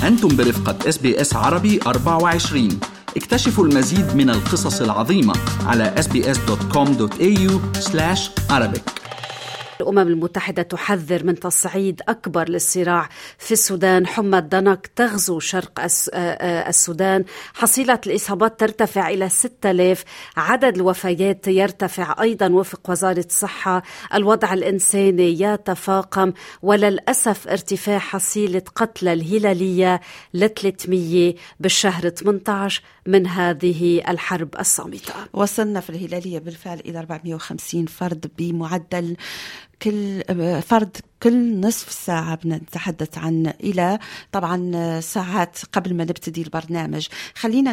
أنتم برفقة SBS عربي 24. اكتشفوا المزيد من القصص العظيمة على sbs.com.au/Arabic. الأمم المتحدة تحذر من تصعيد أكبر للصراع في السودان. حمى الضنك تغزو شرق السودان. حصيلة الإصابات ترتفع إلى 6000. عدد الوفيات يرتفع أيضا وفق وزارة الصحة. الوضع الإنساني يتفاقم، وللأسف ارتفاع حصيلة قتلى الهلالية ل 300 بالشهر 18 من هذه الحرب الصامتة. وصلنا في الهلالية بالفعل إلى 450 فرد بمعدل كل فرد كل نصف ساعة. بنتحدث عن إلى طبعا ساعات قبل ما نبتدي البرنامج. خلينا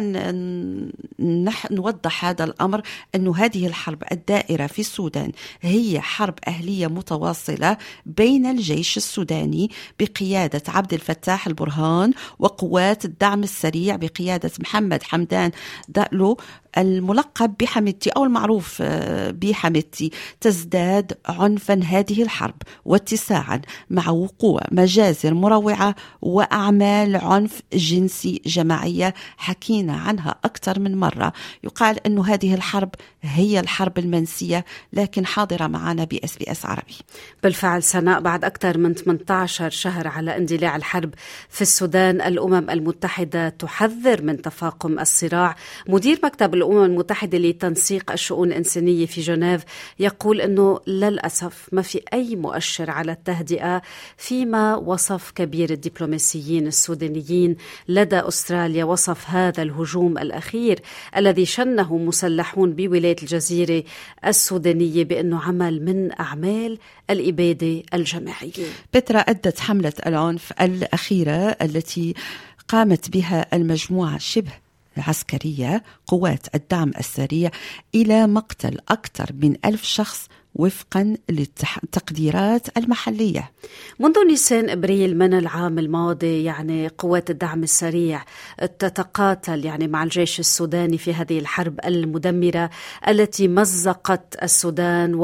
نوضح هذا الأمر، أنه هذه الحرب الدائرة في السودان هي حرب أهلية متواصلة بين الجيش السوداني بقيادة عبد الفتاح البرهان وقوات الدعم السريع بقيادة محمد حمدان دقلو الملقب بحميدتي أو المعروف بحميدتي. تزداد عنفا هذه الحرب واتساعا مع وقوع مجازر مروعة وأعمال عنف جنسي جماعية حكينا عنها أكثر من مرة. يقال أن هذه الحرب هي الحرب المنسية، لكن حاضرة معنا بSBS عربي. بالفعل سناء، بعد أكثر من 18 شهر على اندلاع الحرب في السودان، الأمم المتحدة تحذر من تفاقم الصراع. مدير مكتب الأمم المتحدة لتنسيق الشؤون الإنسانية في جنيف يقول أنه للأسف ما في أي مؤشر على التهدئة، فيما وصف كبير الدبلوماسيين السودانيين لدى أستراليا وصف هذا الهجوم الأخير الذي شنه مسلحون بولاية الجزيرة السودانية بأنه عمل من أعمال الإبادة الجماعية. بترا، أدت حملة العنف الأخيرة التي قامت بها المجموعة شبه عسكرية قوات الدعم السريع إلى مقتل أكثر من 1000 شخص وفقا للتقديرات المحلية. منذ نيسان أبريل من العام الماضي قوات الدعم السريع تتقاتل مع الجيش السوداني في هذه الحرب المدمرة التي مزقت السودان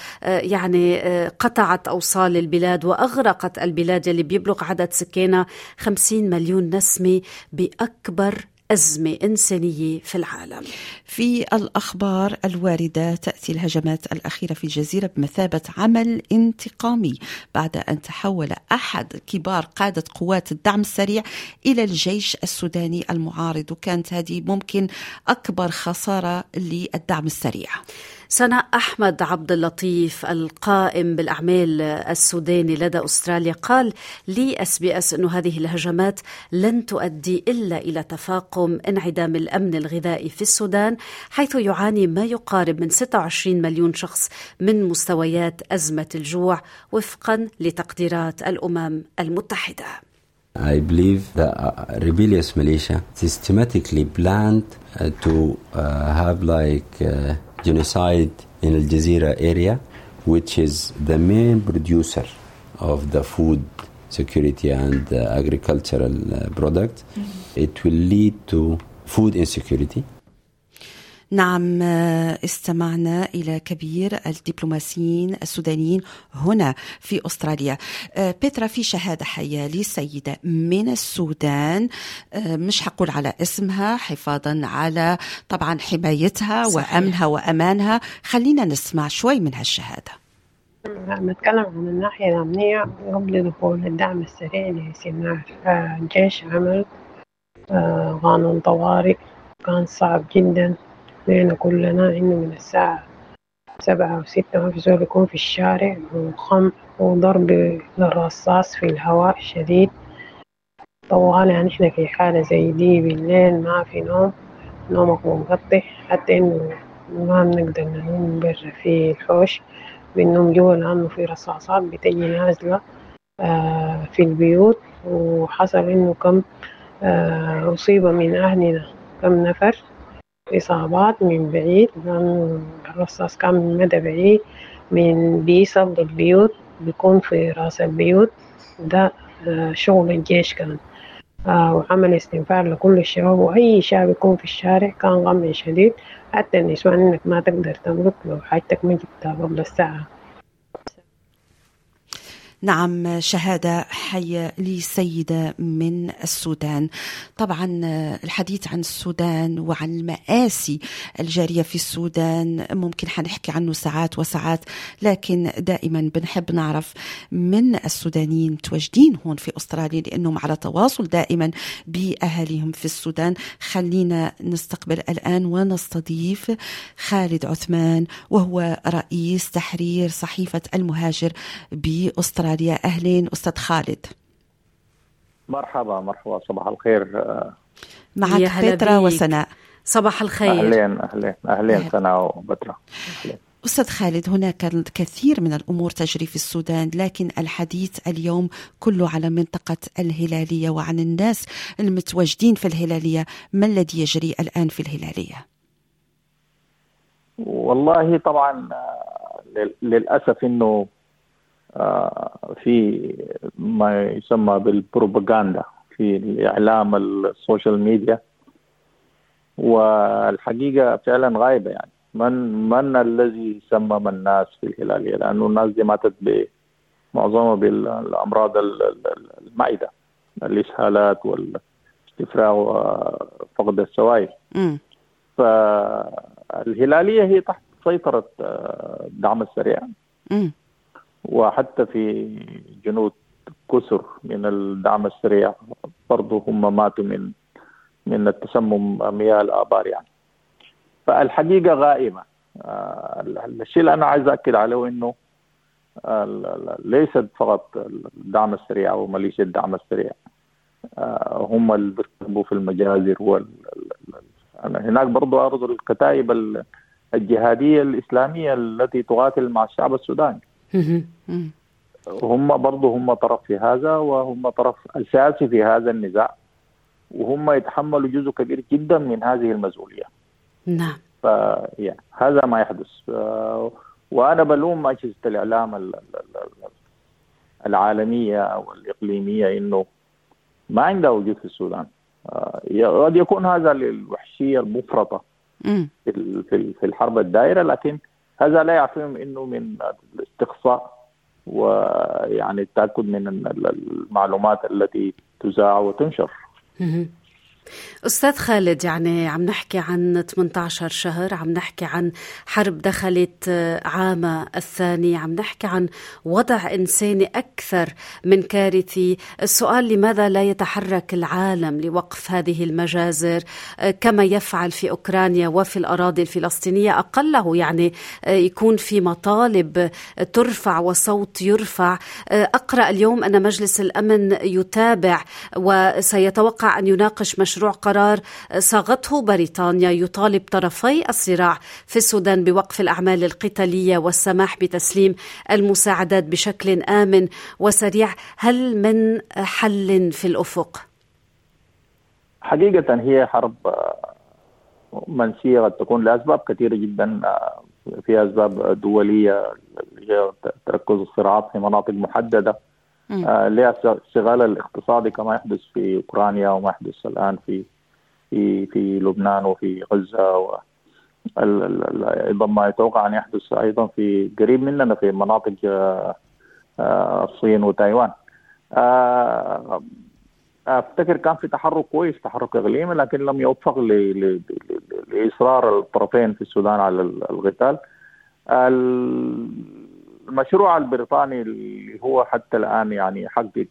قطعت أوصال البلاد وأغرقت البلاد اللي بيبلغ عدد سكانها 50 مليون نسمة بأكبر أزمة إنسانية في العالم. في الأخبار الواردة، تأتي الهجمات الأخيرة في الجزيرة بمثابة عمل انتقامي بعد أن تحول أحد كبار قادة قوات الدعم السريع إلى الجيش السوداني المعارض، وكانت هذه ممكن أكبر خسارة للدعم السريع. سناء، أحمد عبد اللطيف القائم بالأعمال السوداني لدى أستراليا قال لي SBS أنه هذه الهجمات لن تؤدي إلا إلى تفاقم انعدام الأمن الغذائي في السودان، حيث يعاني ما يقارب من 26 مليون شخص من مستويات أزمة الجوع وفقا لتقديرات الأمم المتحدة. I believe the rebellious militia systematically planned to have genocide in Al Jazeera area, which is the main producer of the food security and agricultural product. It will lead to food insecurity. نعم، استمعنا إلى كبير الدبلوماسيين السودانيين هنا في أستراليا. بيترا، في شهادة حية لسيدة من السودان، مش هقول على اسمها حفاظا على طبعا حمايتها صحيح. وأمنها وأمانها. خلينا نسمع شوي من هالشهادة. نتكلم عن الناحية الأمنية. قبل دخول الدعم السريع لسيناء، الجيش عمل قانون طوارئ كان صعب جدا لأن كلنا إنه من الساعة 7 أو 6 ما في زول يكون في الشارع، وخم وضرب للرصاص في الهواء شديد. طوالي إحنا في حالة زي دي بالليل ما في نوم، نومك منقطع، حتى إنه ما بنقدر ننوم برا في الحوش، بننوم جوا لأنه في رصاصات بتجي نازلة في البيوت. وحصل إنه كم أصيب من أهلنا كم نفر إصابات من بعيد، لأنه الرصاص كان من مدى بعيد من بيصب البيوت، بيكون في رأس البيوت. ده شغل الجيش كان، وعمل استنفار لكل الشباب، وأي شاب يكون في الشارع كان غم شديد، حتى النسوان إنك ما تقدر تملك لو حاجتك ما جبتها قبل الساعة. نعم، شهادة حية لسيدة من السودان. طبعا الحديث عن السودان وعن المآسي الجارية في السودان ممكن حنحكي عنه ساعات وساعات، لكن دائما بنحب نعرف من السودانيين متواجدين هون في أستراليا لأنهم على تواصل دائما بأهاليهم في السودان. خلينا نستقبل الآن ونستضيف خالد عثمان، وهو رئيس تحرير صحيفة المهاجر بأستراليا. أهلين أستاذ خالد. مرحبا صباح الخير. معك بترا وسناء. صباح الخير. أهلين سناء وبترا. أستاذ خالد، هناك الكثير من الأمور تجري في السودان، لكن الحديث اليوم كله على منطقة الهلالية وعن الناس المتواجدين في الهلالية. ما الذي يجري الآن في الهلالية؟ والله طبعا للأسف إنه في ما يسمى بالبروباغندا في الإعلام السوشيال ميديا، والحقيقة فعلا غايبة. يعني من الذي سمم الناس في الهلالية؟ لأنه الناس دي ماتت معظمها بالأمراض المعدة، الإسهالات والاستفراغ وفقد السوائل. فالهلالية هي تحت سيطرة الدعم السريع، وحتى في جنود كسر من الدعم السريع برضو هم ماتوا من التسمم مياه الآبار. يعني فالحقيقة غائبة. الشيء اللي أنا عايز أكد عليه إنه ليست فقط الدعم السريع أو ميليشيا الدعم السريع هم اللي بيرتبوا في المجازر هناك برضو أرض الكتائب الجهادية الإسلامية التي تقاتل مع الشعب السوداني. هم طرف في هذا، وهم طرف أساسي في هذا النزاع، وهم يتحملوا جزء كبير جدا من هذه المسؤولية. نعم. هذا ما يحدث. وأنا بلوم أجهزة الإعلام العالمية والإقليمية إنه ما عندها وجود في السودان. قد يكون هذا للوحشية المفرطة في الحرب الدائرة، لكن هذا لا يعفيهم إنه من الاستقصاء ويعني التأكد من المعلومات التي تذاع وتنشر. أستاذ خالد، يعني عم نحكي عن 18 شهر، عم نحكي عن حرب دخلت عامها الثاني، عم نحكي عن وضع إنساني أكثر من كارثي. السؤال: لماذا لا يتحرك العالم لوقف هذه المجازر كما يفعل في أوكرانيا وفي الأراضي الفلسطينية؟ أقله يعني يكون في مطالب ترفع وصوت يرفع. أقرأ اليوم أن مجلس الأمن يتابع وسيتوقع أن يناقش مشروع قرار صاغته بريطانيا يطالب طرفي الصراع في السودان بوقف الأعمال القتالية والسماح بتسليم المساعدات بشكل آمن وسريع. هل من حل في الأفق؟ حقيقة هي حرب منسية قد تكون لأسباب كثيرة جدا. في أسباب دولية، تركز الصراعات في مناطق محددة، للاستغلال الاقتصادي كما يحدث في أوكرانيا وما يحدث الآن في لبنان وفي غزة، أيضا ما يتوقع أن يحدث أيضا في قريب مننا في مناطق الصين وتايوان. أفتكر كان في تحرك كويس، تحرك إقليمي، لكن لم يوفق لإصرار الطرفين في السودان على القتال. المشروع البريطاني اللي هو حتى الآن يعني حقق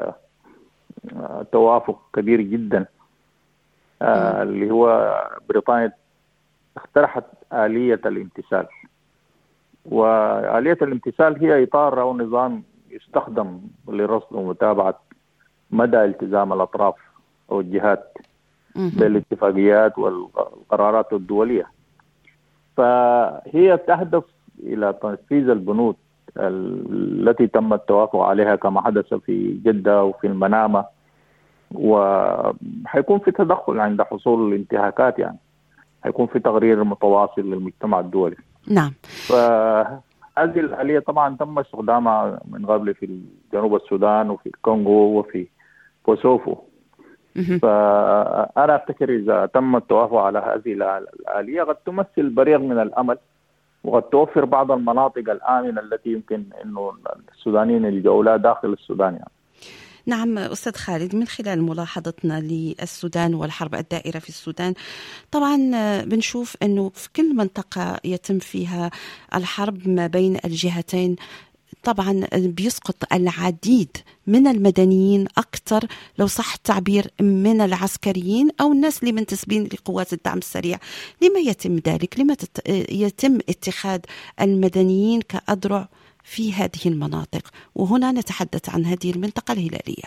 توافق كبير جدا، اللي هو بريطانيا اقترحت آلية الامتثال، وآلية الامتثال هي إطار أو نظام يستخدم لرصد ومتابعة مدى التزام الأطراف أو الجهات بالاتفاقيات والقرارات الدولية. فهي تهدف إلى تنفيذ البنود التي تم التوافق عليها كما حدث في جدة وفي المنامة، وحيكون في تدخل عند حصول الانتهاكات. يعني حيكون في تقرير متواصل للمجتمع الدولي. نعم. فهذه الآلية طبعا تم استخدامها من قبل في جنوب السودان وفي الكونغو وفي كوسوفو. فأنا أفتكر إذا تم التوافق على هذه الآلية قد تمثل بريق من الأمل وقد توفر بعض المناطق الآمنة التي يمكن أنه السودانيين الجولة داخل السودان يعني. نعم أستاذ خالد، من خلال ملاحظتنا للسودان والحرب الدائرة في السودان، طبعا بنشوف أنه في كل منطقة يتم فيها الحرب ما بين الجهتين طبعا بيسقط العديد من المدنيين أكثر لو صح التعبير من العسكريين أو الناس اللي منتسبين لقوات الدعم السريع. لما يتم ذلك؟ لما يتم اتخاذ المدنيين كأذرع في هذه المناطق؟ وهنا نتحدث عن هذه المنطقة الهلالية.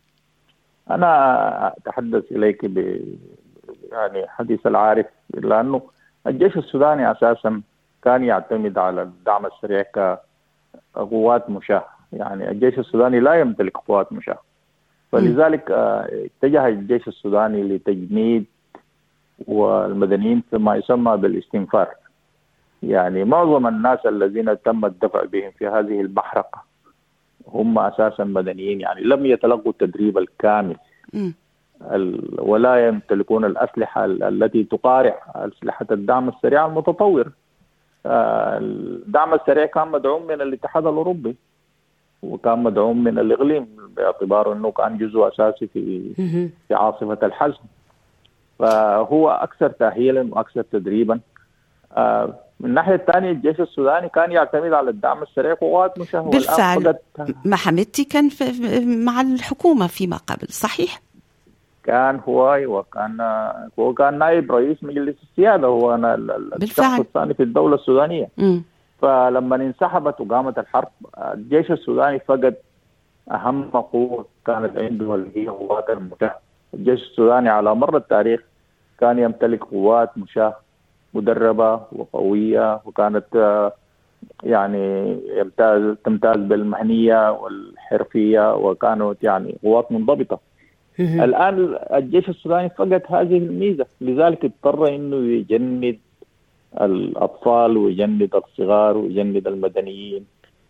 أنا أتحدث إليك يعني حديث العارف، لأنه الجيش السوداني أساسا كان يعتمد على الدعم السريع كقوات مشاة. يعني الجيش السوداني لا يمتلك قوات مشاة، فلذلك اتجه الجيش السوداني لتجنيد والمدنيين فيما يسمى بالاستنفار. يعني معظم الناس الذين تم الدفع بهم في هذه المحرقة هم أساسا مدنيين، يعني لم يتلقوا التدريب الكامل ولا يمتلكون الأسلحة التي تقارع أسلحة الدعم السريع المتطور. الدعم السريع كان مدعوم من الاتحاد الأوروبي وكان مدعوم من الإقليم باعتباره أنه كان جزء أساسي في عاصفة الحزم، فهو أكثر تأهيلا وأكثر تدريبا. من الناحية الثانية الجيش السوداني كان يعتمد على الدعم السريع قوات مشاهدة. بالفعل محمدتي كان مع الحكومة فيما قبل، صحيح؟ كان هو كان نائب رئيس مجلس السيادة، هو أنا الشخص الثاني في الدولة السودانية. فلما انسحبت وقامت الحرب الجيش السوداني فقد أهم قوة كانت عنده اللي هي قوات المشاة. الجيش السوداني على مر التاريخ كان يمتلك قوات مشاة مدربة وقوية، وكانت يعني تمتاز بالمهنية والحرفية، وكانت يعني قوات منضبطة. الآن الجيش السوداني فقد هذه الميزة، لذلك اضطر إنه يجند الأطفال ويجند الصغار ويجند المدنيين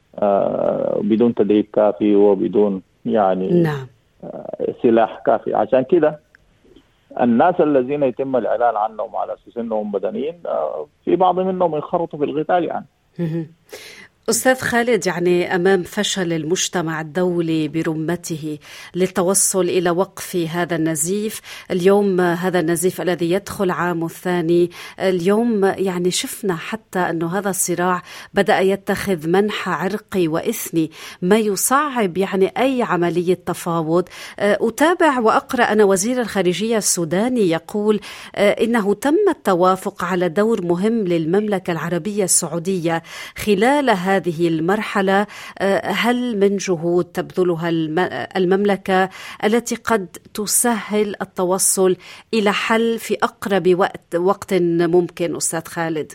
بدون تدريب كافي وبدون يعني سلاح كافي. عشان كده الناس الذين يتم الإعلان عنهم على أساس أنهم مدنيين في بعض منهم ينخرطوا في القتال يعني. أستاذ خالد، يعني أمام فشل المجتمع الدولي برمته للتوصل إلى وقف هذا النزيف، اليوم هذا النزيف الذي يدخل عامه الثاني، اليوم يعني شفنا حتى أنه هذا الصراع بدأ يتخذ منحى عرقي وإثني، ما يصعب يعني أي عملية تفاوض. أتابع وأقرأ أن وزير الخارجية السوداني يقول إنه تم التوافق على دور مهم للمملكة العربية السعودية خلال هذه المرحلة. هل من جهود تبذلها المملكة التي قد تسهل التوصل إلى حل في أقرب وقت ممكن أستاذ خالد؟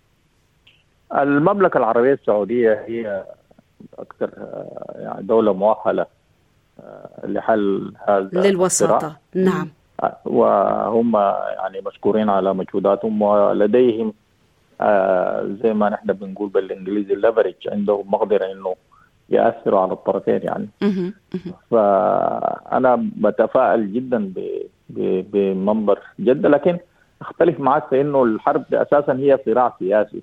المملكة العربية السعودية هي أكثر يعني دولة مؤهلة لحل هذا للوساطة. نعم، وهم يعني مشكورين على مجهوداتهم، ولديهم زي ما نحن بنقول بالإنجليزي الليفرج، عندهم مقدرة إنه يأثروا على الطرفين يعني. فأنا بتفائل جدا بمنظر جدة، لكن أختلف معك في إنه الحرب أساسا هي صراع سياسي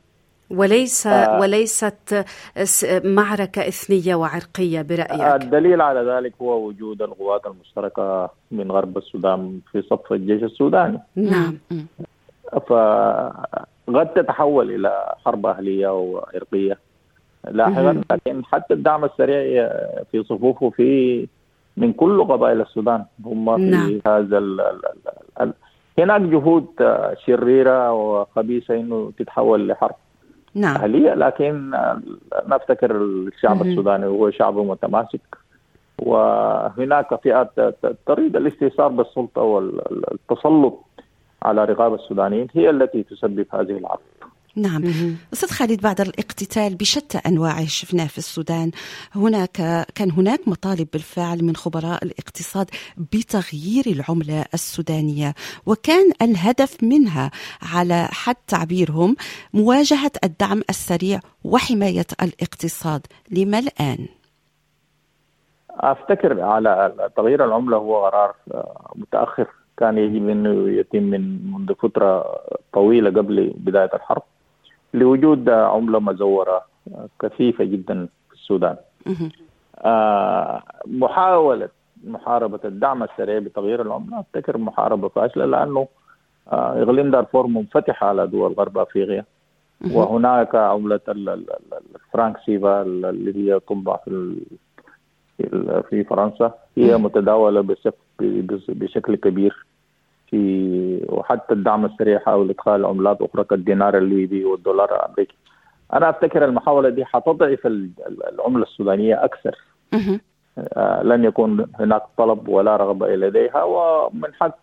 وليست معركة إثنية وعرقية برأيك؟ الدليل على ذلك هو وجود القوات المشتركة من غرب السودان في صف الجيش السوداني. نعم. فقد تتحول إلى حرب أهلية وعرقية لاحقا، لكن حتى الدعم السريع في صفوفه من كل قبائل السودان هم في هذا هناك جهود شريرة وخبيثة إنه تتحول لحرب أهلية، لكن نفتكر الشعب السوداني هو شعب متماسك، وهناك فئات تريد الاستئثار بالسلطة والتسلط على رقاب السودانيين هي التي تسبب هذه الحرب. نعم. أستاذ خالد، بعد الاقتتال بشتى أنواعه شفناه في السودان، كان هناك مطالب بالفعل من خبراء الاقتصاد بتغيير العملة السودانية، وكان الهدف منها على حد تعبيرهم مواجهة الدعم السريع وحماية الاقتصاد. لما الآن؟ أفتكر على تغيير العملة هو قرار متأخر، كان يجب أنه يتم منذ فترة طويلة قبل بداية الحرب، لوجود عملة مزورة كثيفة جدا في السودان. محاولة محاربة الدعم السريع بتغيير العملة أفتكر محاربة فاشلة، لأنه إقليم دارفور منفتح على دول غرب أفريقيا، وهناك عملة الفرنك سيفا اللي هي تطبع في فرنسا، هي متداولة بشكل كبير وحتى الدعم السريع حاول إدخال عملات أخرى كالدينار الليبي والدولار الأمريكي. أنا أفتكر المحاولة دي حتضعف العملة السودانية أكثر. لن يكون هناك طلب ولا رغبة لديها، ومن حق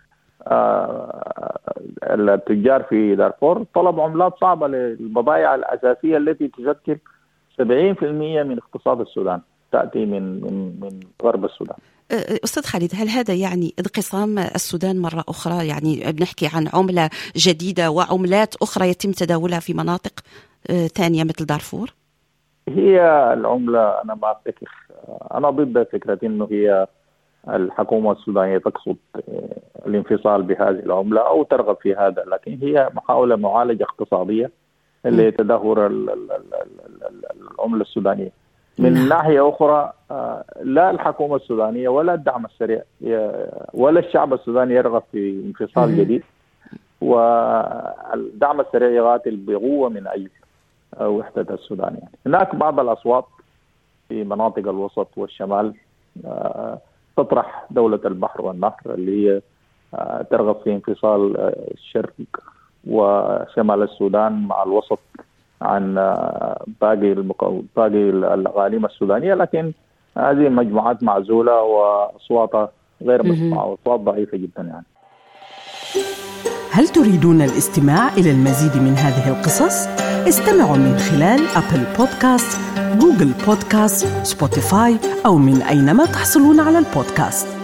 التجار في دارفور طلب عملات صعبة للبضائع الأساسية التي تشكل 70% من اقتصاد السودان، تأتي من غرب السودان. أستاذ خالد، هل هذا يعني انقسام السودان مرة أخرى؟ يعني بنحكي عن عملة جديدة وعملات أخرى يتم تداولها في مناطق ثانية مثل دارفور؟ هي العملة أنا ما أفتكر، أنا ضد فكرة إنه هي الحكومة السودانية تقصد الانفصال بهذه العملة أو ترغب في هذا، لكن هي محاولة معالجة اقتصادية لتدهور العملة السودانية. من ناحية أخرى لا الحكومة السودانية ولا الدعم السريع ولا الشعب السوداني يرغب في انفصال جديد، والدعم السريع يقاتل بقوة من أجل وحدة السودان. يعني هناك بعض الأصوات في مناطق الوسط والشمال تطرح دولة البحر والنهر اللي هي ترغب في انفصال الشرق وشمال السودان مع الوسط عن باقي الأقاليم السودانية، لكن هذه مجموعات معزولة وأصواتها غير مسموعة وأصوات ضعيفة جدا. يعني هل تريدون الاستماع إلى المزيد من هذه القصص؟ استمعوا من خلال أبل بودكاست، جوجل بودكاست، سبوتيفاي أو من أينما تحصلون على البودكاست.